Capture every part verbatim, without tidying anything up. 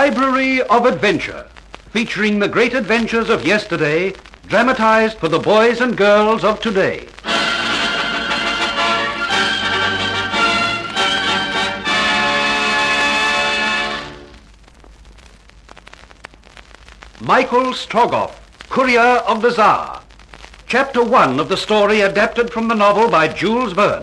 Library of Adventure, featuring the great adventures of yesterday, dramatized for the boys and girls of today. Michael Strogoff, Courier of the Tsar. Chapter one of the story adapted from the novel by Jules Verne.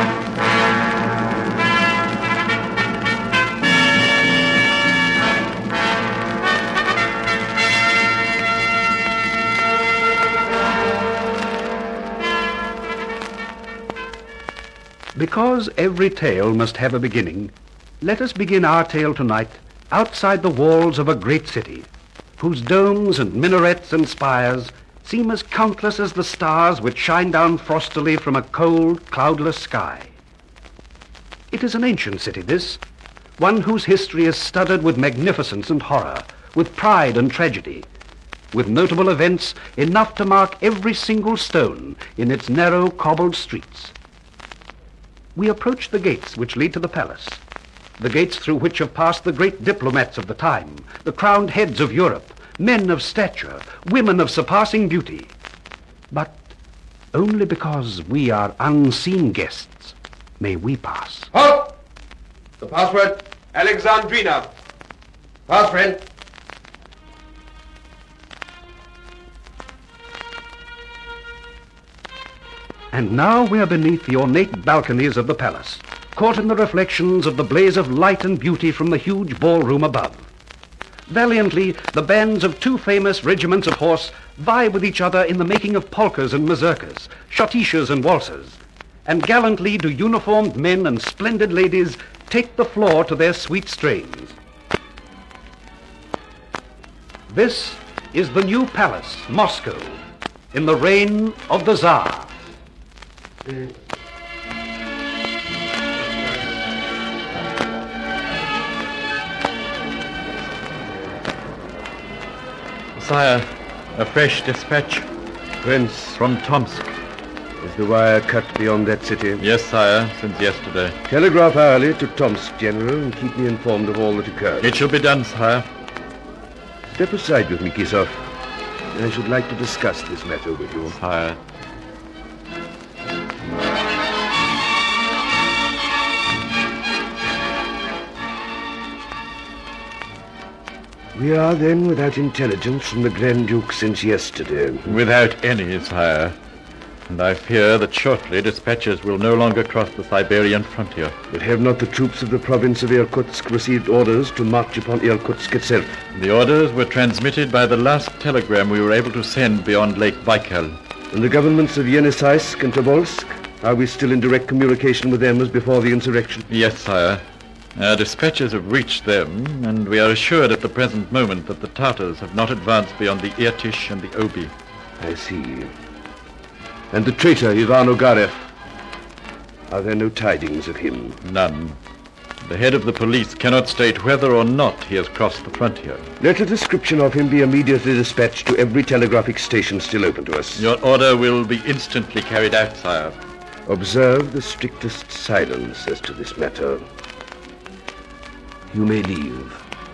Because every tale must have a beginning, let us begin our tale tonight outside the walls of a great city, whose domes and minarets and spires seem as countless as the stars which shine down frostily from a cold, cloudless sky. It is an ancient city, this, one whose history is studded with magnificence and horror, with pride and tragedy, with notable events enough to mark every single stone in its narrow, cobbled streets. We approach the gates which lead to the palace, the gates through which have passed the great diplomats of the time, the crowned heads of Europe, men of stature, women of surpassing beauty. But only because we are unseen guests may we pass. Halt! The password, Alexandrina. Pass, friend. And now we are beneath the ornate balconies of the palace, caught in the reflections of the blaze of light and beauty from the huge ballroom above. Valiantly, the bands of two famous regiments of horse vie with each other in the making of polkas and mazurkas, schottisches and waltzes. And gallantly do uniformed men and splendid ladies take the floor to their sweet strains. This is the new palace, Moscow, in the reign of the Tsar. Sire, a fresh dispatch. Prince, From Tomsk. is the wire cut beyond that city? Yes, sire, since yesterday. Telegraph hourly to Tomsk, General, and keep me informed of all that occurs. It shall be done, sire. Step aside with me, Kisov. I should like to discuss this matter with you. Sire. We are then without intelligence from the Grand Duke since yesterday. Without any, sire. And I fear that shortly dispatches will no longer cross the Siberian frontier. But have not the troops of the province of Irkutsk received orders to march upon Irkutsk itself? The orders were transmitted by the last telegram we were able to send beyond Lake Baikal. And the governments of Yeniseisk and Tobolsk? Are we still in direct communication with them as before the insurrection? Yes, sire. Our dispatches have reached them, and we are assured at the present moment that the Tartars have not advanced beyond the Irtish and the Obi. I see. And the traitor, Ivan Ogarev? Are there no tidings of him? None. The head of the police cannot state whether or not he has crossed the frontier. Let a description of him be immediately dispatched to every telegraphic station still open to us. Your order will be instantly carried out, sire. Observe the strictest silence as to this matter. You may leave.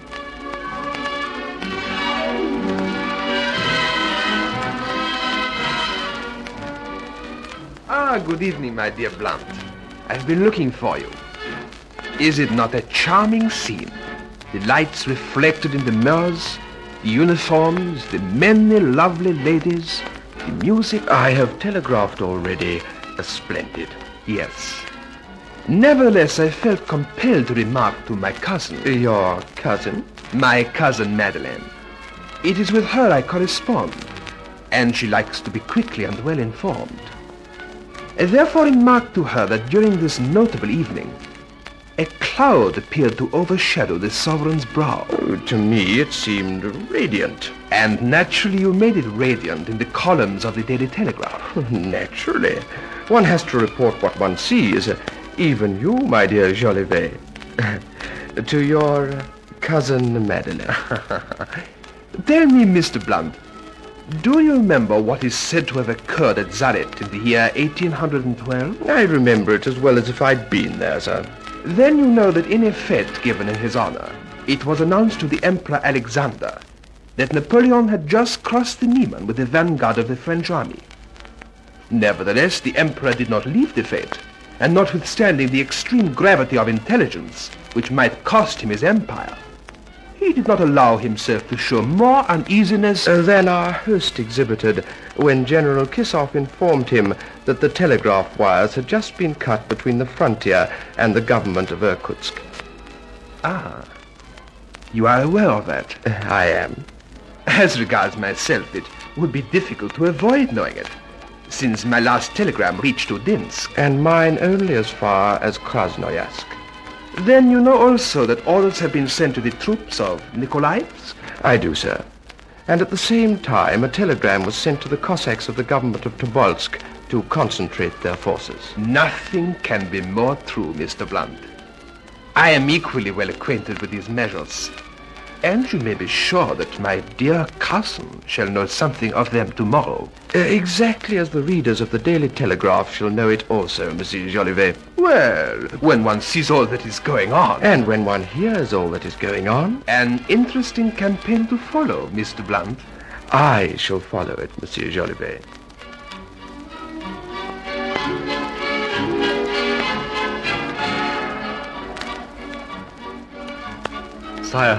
Ah, good evening, my dear Blunt. I've been looking for you. Is it not a charming scene? The lights reflected in the mirrors, the uniforms, the many lovely ladies, the music. I have telegraphed already. A splendid. Yes. Nevertheless, I felt compelled to remark to my cousin. Your cousin? My cousin Madeleine. It is with her I correspond, and she likes to be quickly and well informed. I therefore remarked to her that during this notable evening, a cloud appeared to overshadow the sovereign's brow. Uh, to me, it seemed radiant. And naturally you made it radiant in the columns of the Daily Telegraph. Naturally. One has to report what one sees. Uh, even you, my dear Jolivet. To your cousin Madeleine. Tell me, Mister Blunt, do you remember what is said to have occurred at Zaret in the year eighteen twelve? I remember it as well as if I'd been there, sir. Then you know that in a fete given in his honor, it was announced to the Emperor Alexander that Napoleon had just crossed the Niemen with the vanguard of the French army. Nevertheless, the Emperor did not leave the fete, and notwithstanding the extreme gravity of intelligence which might cost him his empire, he did not allow himself to show more uneasiness uh, than our host exhibited when General Kissoff informed him that the telegraph wires had just been cut between the frontier and the government of Irkutsk. Ah, you are aware of that? Uh, I am. As regards myself, it would be difficult to avoid knowing it, since my last telegram reached Udinsk. And mine only as far as Krasnoyarsk. Then you know also that orders have been sent to the troops of Nikolaevsk? I do, sir. And at the same time, a telegram was sent to the Cossacks of the government of Tobolsk to concentrate their forces. Nothing can be more true, Mister Blunt. I am equally well acquainted with these measures. And you may be sure that my dear cousin shall know something of them tomorrow. Uh, exactly as the readers of the Daily Telegraph shall know it also, Monsieur Jolivet. Well, when one sees all that is going on. And when one hears all that is going on. An interesting campaign to follow, Mister Blunt. I shall follow it, Monsieur Jolivet. Sire.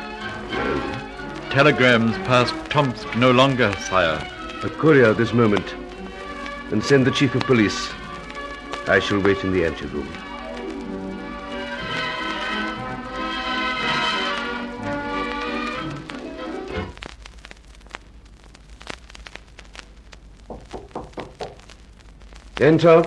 Telegrams past Tomsk no longer, sire. A courier this moment. And send the chief of police. I shall wait in the anteroom. Enter.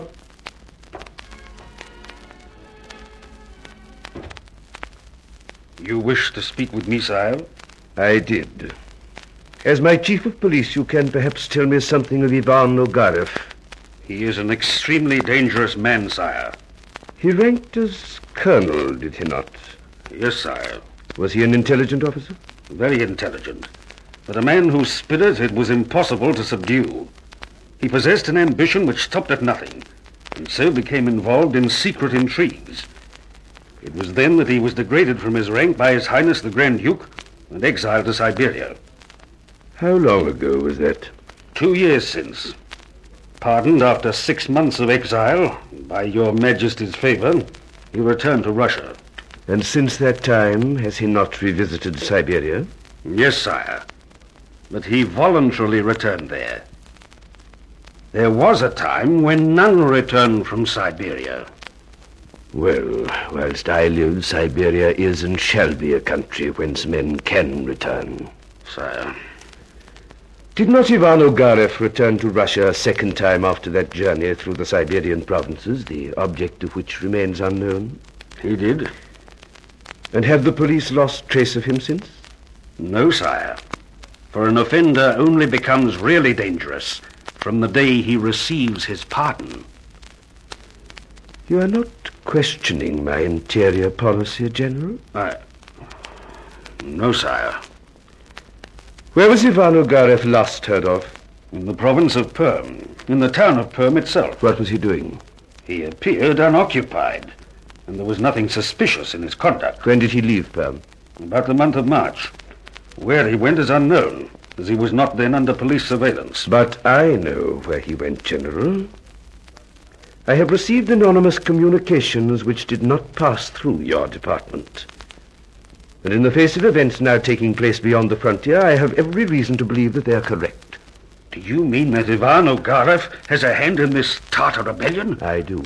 You wish to speak with me, sire? I did. As my chief of police, you can perhaps tell me something of Ivan Ogarev. He is an extremely dangerous man, sire. He ranked as colonel, did he not? Yes, sire. Was he an intelligent officer? Very intelligent. But a man whose spirit it was impossible to subdue. He possessed an ambition which stopped at nothing, and so became involved in secret intrigues. It was then that he was degraded from his rank by His Highness the Grand Duke and exiled to Siberia. How long ago was that? Two years since. Pardoned after six months of exile, by your Majesty's favor, he returned to Russia. And since that time, has he not revisited Siberia? Yes, sire. But he voluntarily returned there. There was a time when none returned from Siberia. Well, whilst I live, Siberia is and shall be a country whence men can return. Sire. Did not Ivan Ogarev return to Russia a second time after that journey through the Siberian provinces, the object of which remains unknown? He did. And have the police lost trace of him since? No, sire. For an offender only becomes really dangerous from the day he receives his pardon. You are not questioning my interior policy, General? I... No, sire. Where was Ivan Ogarev last heard of? In the province of Perm, in the town of Perm itself. What was he doing? He appeared unoccupied, and there was nothing suspicious in his conduct. When did he leave Perm? About the month of March. Where he went is unknown, as he was not then under police surveillance. But I know where he went, General. I have received anonymous communications which did not pass through your department. And in the face of events now taking place beyond the frontier, I have every reason to believe that they are correct. Do you mean that Ivan Ogarev has a hand in this Tatar rebellion? I do.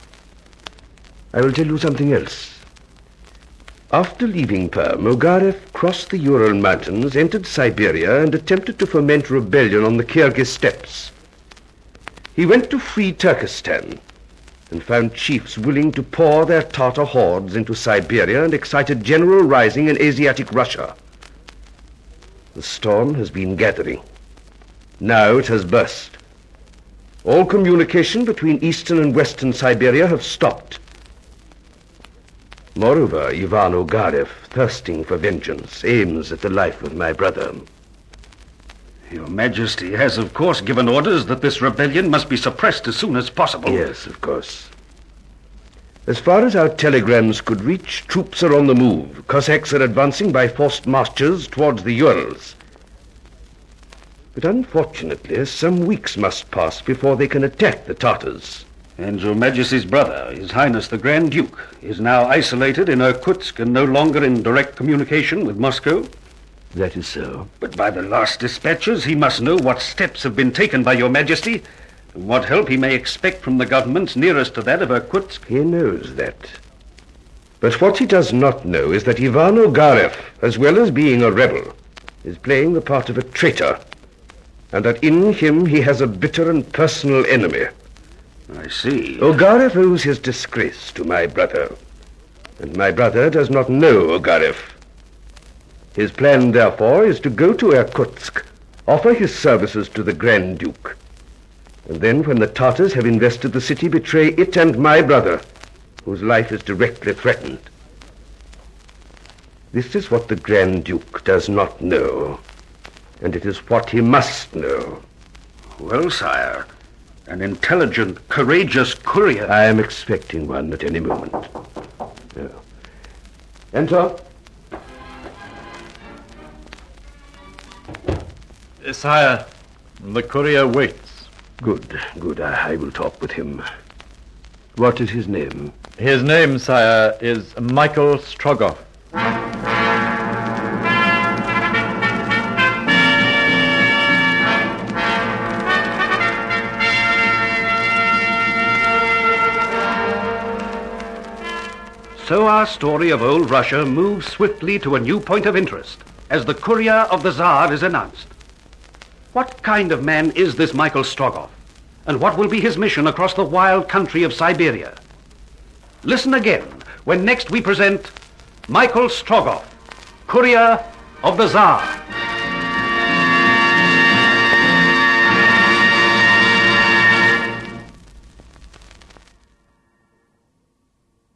I will tell you something else. After leaving Perm, Ogarev crossed the Ural Mountains, entered Siberia, and attempted to foment rebellion on the Kyrgyz steppes. He went to free Turkestan and found chiefs willing to pour their Tatar hordes into Siberia and excited general rising in Asiatic Russia. The storm has been gathering. Now it has burst. All communication between eastern and western Siberia have stopped. Moreover, Ivan Ogarev, thirsting for vengeance, aims at the life of my brother. Your Majesty has, of course, given orders that this rebellion must be suppressed as soon as possible. Yes, of course. As far as our telegrams could reach, troops are on the move. Cossacks are advancing by forced marches towards the Urals. But unfortunately, some weeks must pass before they can attack the Tartars. And Your Majesty's brother, His Highness the Grand Duke, is now isolated in Irkutsk and no longer in direct communication with Moscow? That is so. But by the last dispatches, he must know what steps have been taken by Your Majesty, and what help he may expect from the governments nearest to that of Irkutsk. He knows that. But what he does not know is that Ivan Ogarev, as well as being a rebel, is playing the part of a traitor, and that in him he has a bitter and personal enemy. I see. Ogarev owes his disgrace to my brother, and my brother does not know Ogarev. His plan, therefore, is to go to Irkutsk, offer his services to the Grand Duke, and then, when the Tartars have invested the city, betray it and my brother, whose life is directly threatened. This is what the Grand Duke does not know, and it is what he must know. Well, sire, an intelligent, courageous courier. I am expecting one at any moment. Yeah. Enter. Sire, the courier waits. Good, good. I, I will talk with him. What is his name? His name, sire, is Michael Strogoff. So our story of old Russia moves swiftly to a new point of interest as the courier of the Tsar is announced. What kind of man is this Michael Strogoff, and what will be his mission across the wild country of Siberia? Listen again when next we present Michael Strogoff, courier of the Tsar.